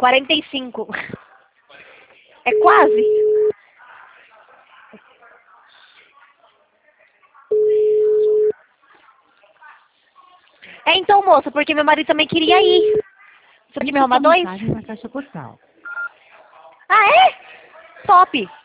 45. É quase. É então, moça, porque meu marido também queria ir. Você pode me arrumar 2? Na caixa postal. Ah, é? Top.